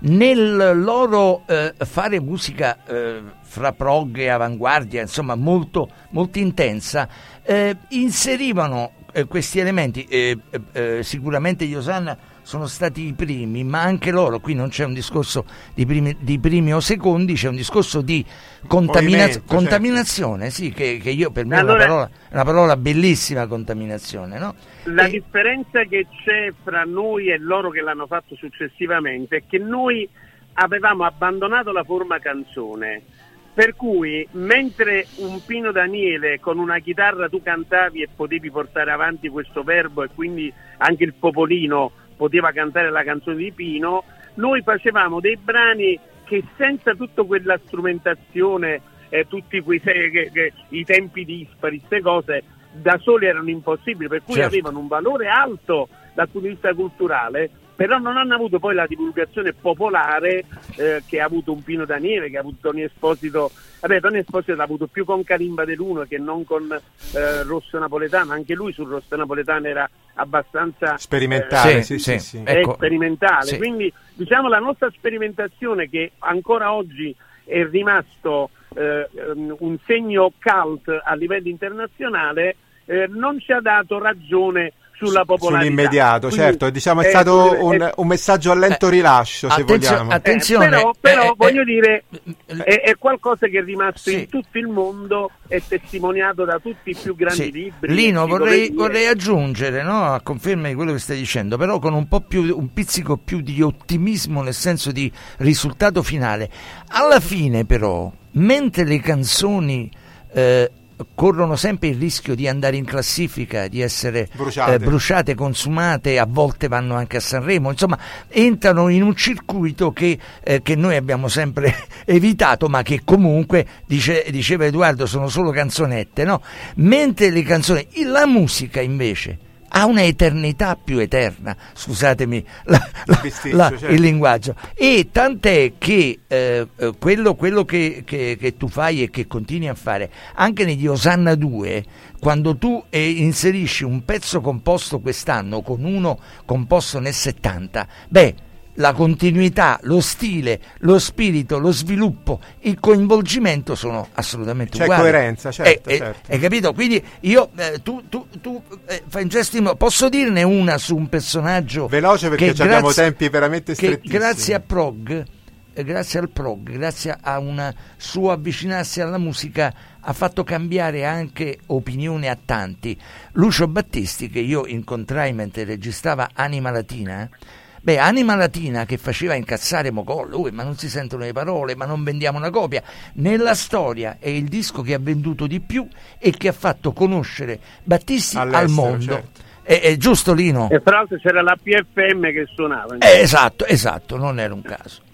nel loro eh, fare musica eh, fra prog e avanguardia, insomma molto, molto intensa, eh, inserivano eh, questi elementi. eh, eh, sicuramente gli Osanna sono stati i primi, ma anche loro, qui non c'è un discorso di primi, di primi o secondi, c'è un discorso di contamina- Movimento, contaminazione, certo. Sì, che, che io per me allora, è una parola, una parola bellissima, contaminazione, no? La e... differenza che c'è fra noi e loro che l'hanno fatto successivamente è che noi avevamo abbandonato la forma canzone, per cui mentre un Pino Daniele con una chitarra tu cantavi e potevi portare avanti questo verbo, e quindi anche il popolino poteva cantare la canzone di Pino, noi facevamo dei brani che senza tutta quella strumentazione, eh, tutti quei che, che, i tempi dispari, queste cose da soli erano impossibili, per cui certo. avevano un valore alto dal punto di vista culturale, però non hanno avuto poi la divulgazione popolare eh, che ha avuto un Pino Daniele, che ha avuto Tony Esposito. Vabbè, Tony Esposito l'ha avuto più con Kalimba dell'Uno che non con eh, Rosso Napoletano, anche lui sul Rosso Napoletano era abbastanza sperimentale, eh, sì, sì, sì, sì. sì. Ecco, sperimentale, sì. Quindi diciamo la nostra sperimentazione, che ancora oggi è rimasto eh, un segno cult a livello internazionale, eh, non ci ha dato ragione sulla popolarità. Sull'immediato, Quindi, certo, diciamo è eh, stato eh, un, un messaggio a lento eh, rilascio, se attenzio- vogliamo. attenzione, eh, però, però eh, voglio eh, dire eh, è, è qualcosa che è rimasto sì. in tutto il mondo, è testimoniato da tutti i più grandi sì. libri. Lino, vorrei, enciclopedie. vorrei aggiungere, no, a conferma di quello che stai dicendo, però con un po' più, un pizzico più di ottimismo, nel senso di risultato finale. Alla fine però, mentre le canzoni eh, corrono sempre il rischio di andare in classifica, di essere bruciate. Eh, bruciate, consumate, a volte vanno anche a Sanremo, insomma entrano in un circuito che, eh, che noi abbiamo sempre evitato, ma che comunque, dice, diceva Edoardo, sono solo canzonette, no? Mentre le canzoni, la musica invece ha una eternità più eterna, scusatemi la, la, Bisticcio, la, certo. il linguaggio, e tant'è che eh, quello, quello che, che, che tu fai e che continui a fare anche negli Osanna due, quando tu eh, inserisci un pezzo composto quest'anno con uno composto nel settanta, beh, la continuità, lo stile, lo spirito, lo sviluppo, il coinvolgimento sono assolutamente C'è uguali. coerenza, certo, eh, certo. Eh, hai capito? Quindi io, eh, tu, tu, tu eh, fai un gesto, in... posso dirne una su un personaggio veloce, perché che abbiamo grazie, tempi veramente che strettissimi. grazie a Prog, eh, grazie al Prog, grazie a un suo avvicinarsi alla musica, ha fatto cambiare anche opinione a tanti. Lucio Battisti, che io incontrai mentre registrava Anima Latina, beh, Anima Latina, che faceva incazzare Mogol, oh, ma non si sentono le parole, ma non vendiamo una copia, nella storia è il disco che ha venduto di più e che ha fatto conoscere Battisti all'estero, al mondo. certo. È, è giusto, Lino? E fra l'altro c'era la P F M che suonava. Eh, esatto, esatto, non era un caso.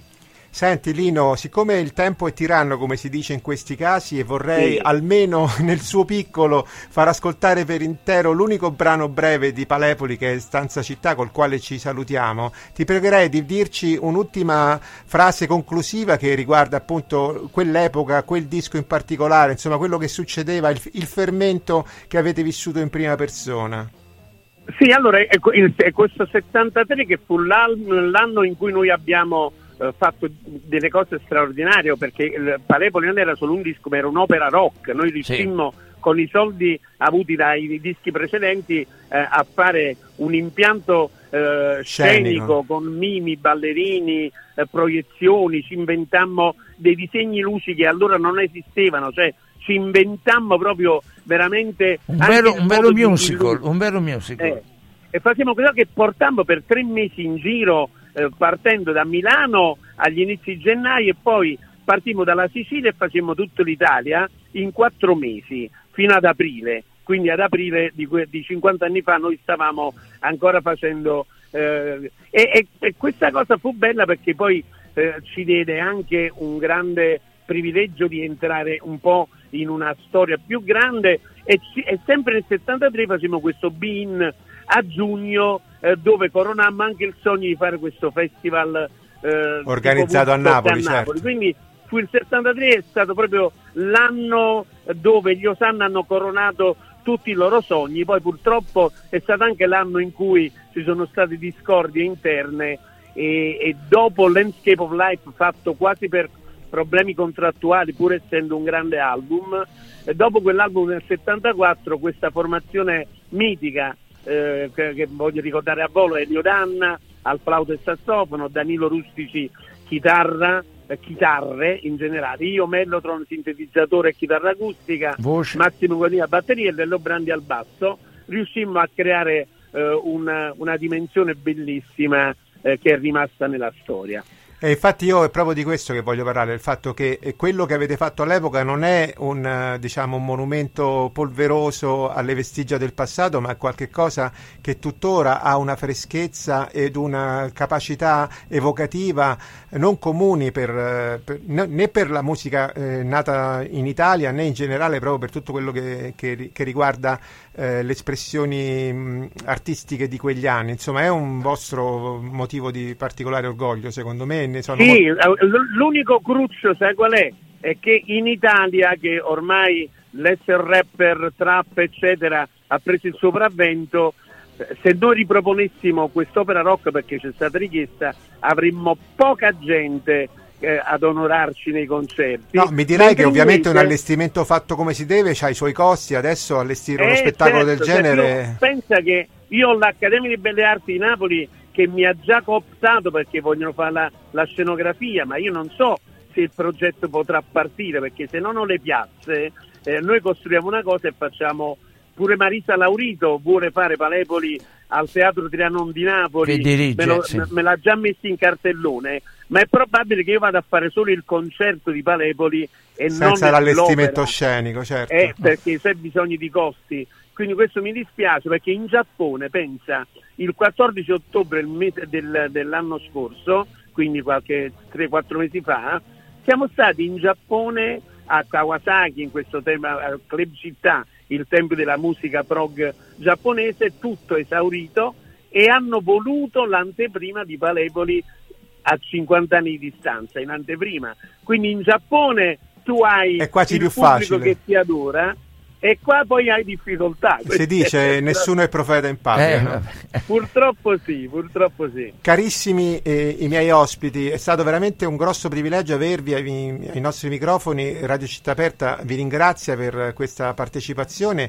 Senti Lino, siccome il tempo è tiranno, come si dice in questi casi, e vorrei sì. almeno nel suo piccolo far ascoltare per intero l'unico brano breve di Palepoli, che è Stanza Città, col quale ci salutiamo, ti pregherei di dirci un'ultima frase conclusiva che riguarda appunto quell'epoca, quel disco in particolare, insomma quello che succedeva, il, il fermento che avete vissuto in prima persona. Sì, allora è, è questo settantatré che fu l'anno in cui noi abbiamo eh, fatto delle cose straordinarie, perché il Palepoli non era solo un disco, ma era un'opera rock. Noi riuscimmo sì. con i soldi avuti dai dischi precedenti eh, a fare un impianto eh, scenico con mimi, ballerini, eh, proiezioni, ci inventammo dei disegni luci che allora non esistevano, cioè ci inventammo proprio veramente un vero, un vero musical, un vero musical. Eh, e facciamo quello che portammo per tre mesi in giro, eh, partendo da Milano agli inizi di gennaio, e poi partimmo dalla Sicilia e facemmo tutta l'Italia in quattro mesi fino ad aprile. Quindi ad aprile di, que- di cinquanta anni fa noi stavamo ancora facendo eh, e, e, e questa cosa fu bella perché poi eh, ci diede anche un grande privilegio di entrare un po' in una storia più grande, e, ci, e sempre nel settantatré facevamo questo Bean a giugno eh, dove coronammo anche il sogno di fare questo festival eh, organizzato a Napoli, a Napoli. Certo. Quindi fu il settantatré, è stato proprio l'anno dove gli Osanna hanno coronato tutti i loro sogni. Poi purtroppo è stato anche l'anno in cui ci sono state discordie interne e, e dopo Landscape of Life, fatto quasi per problemi contrattuali pur essendo un grande album, e dopo quell'album del settantaquattro questa formazione mitica eh, che, che voglio ricordare a volo, Elio Danna al flauto e sassofono, Danilo Rustici chitarra, eh, chitarre in generale, io mellotron, sintetizzatore e chitarra acustica, voce. Massimo Guadini a batteria e Lello Brandi al basso. Riuscimmo a creare eh, una, una dimensione bellissima eh, che è rimasta nella storia. E infatti io è proprio di questo che voglio parlare, il fatto che quello che avete fatto all'epoca non è un, diciamo, un monumento polveroso alle vestigia del passato, ma è qualche cosa che tuttora ha una freschezza ed una capacità evocativa non comuni per, per, né per la musica eh, nata in Italia, né in generale proprio per tutto quello che, che, che riguarda eh, le espressioni mh, artistiche di quegli anni. Insomma, è un vostro motivo di particolare orgoglio, secondo me. Ne sono sì, molto... l'unico cruccio, sai qual è? È che in Italia, che ormai l'essere rapper, trap, eccetera, ha preso il sopravvento, se noi riproponessimo quest'opera rock, perché c'è stata richiesta, avremmo poca gente eh, ad onorarci nei concerti. No, mi direi Mentre che ovviamente invece... un allestimento fatto come si deve c'ha i suoi costi, adesso allestire uno eh, spettacolo certo, del genere... Cioè, pensa che io ho l'Accademia di Belle Arti di Napoli che mi ha già cooptato perché vogliono fare la, la scenografia, ma io non so se il progetto potrà partire, perché se non ho le piazze eh, noi costruiamo una cosa e facciamo. Pure Marisa Laurito vuole fare Palepoli al Teatro Trianon di Napoli, che dirige, me, lo, sì. me l'ha già messo in cartellone, ma è probabile che io vada a fare solo il concerto di Palepoli e senza non l'allestimento l'opera. Scenico, certo. Eh, perché c'è bisogno di costi. Quindi questo mi dispiace, perché in Giappone, pensa, il quattordici ottobre il mese del, dell'anno scorso, quindi qualche tre quattro mesi fa, siamo stati in Giappone a Kawasaki, in questo tema, Club Città, il tempio della musica prog giapponese, tutto esaurito, e hanno voluto l'anteprima di Palepoli a cinquanta anni di distanza, in anteprima. Quindi in Giappone tu hai è quasi il più pubblico facile, che ti adora, e qua poi hai difficoltà. Si dice nessuno è profeta in patria, eh, no? Purtroppo sì, purtroppo sì. Carissimi eh, i miei ospiti, è stato veramente un grosso privilegio avervi ai, ai nostri microfoni. Radio Città Aperta vi ringrazia per questa partecipazione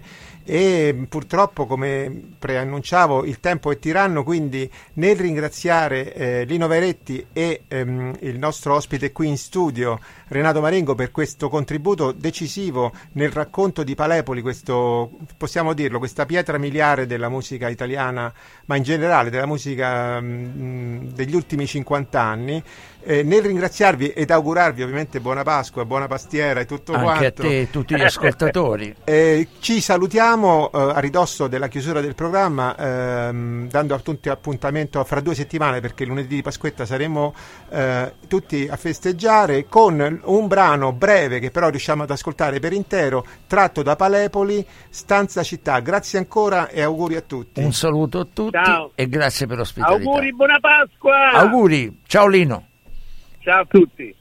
e purtroppo, come preannunciavo, il tempo è tiranno, quindi nel ringraziare eh, Lino Veretti e ehm, il nostro ospite qui in studio Renato Marengo per questo contributo decisivo nel racconto di Palepoli, questo, possiamo dirlo, questa pietra miliare della musica italiana, ma in generale della musica mh, degli ultimi cinquanta anni, Eh, nel ringraziarvi ed augurarvi ovviamente buona Pasqua, buona pastiera e tutto anche quanto. A te e tutti gli ascoltatori. Eh, ci salutiamo eh, a ridosso della chiusura del programma, ehm, dando a tutti appuntamento fra due settimane, perché lunedì di Pasquetta saremo eh, tutti a festeggiare con un brano breve che però riusciamo ad ascoltare per intero, tratto da Palepoli, Stanza Città. Grazie ancora e auguri a tutti. Un saluto a tutti. Ciao. E grazie per l'ospitalità. Auguri, buona Pasqua. Auguri, ciao Lino. Ciao a tutti.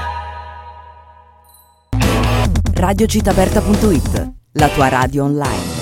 radio città aperta punto it, la tua radio online.